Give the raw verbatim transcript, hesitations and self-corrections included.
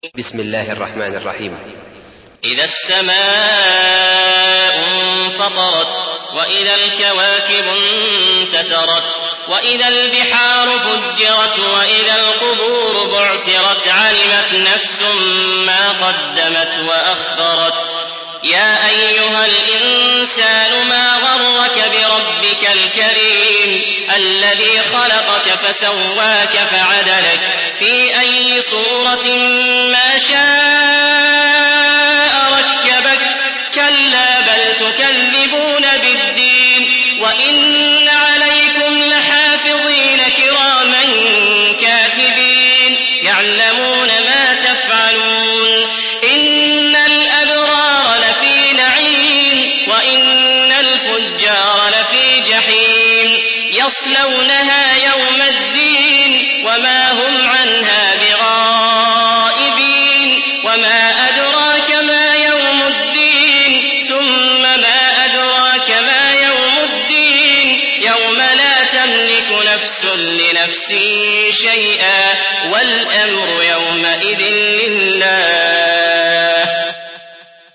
بسم الله الرحمن الرحيم. إذا السماء انفطرت وإذا الكواكب انتثرت وإذا البحار فجرت وإذا القبور بعثرت علمت نفس ما قدمت وأخرت. يا أيها الإنسان ما غرك بربك الكريم الذي خلقك فسواك فعدلك في أي صورة ما شاء ركبك. كلا بل تكذبون بالدين وإن عليكم لحافظين كراما كاتبين يعلمون ما تفعلون. إن الأبرار لفي نعيم وإن الفجار لفي جحيم يصلونها يوم الدين وما هم عنها بغائبين. وما أدراك ما يوم الدين ثم ما أدراك ما يوم الدين يوم لا تملك نفس لنفس شيئا والأمر يومئذ لله.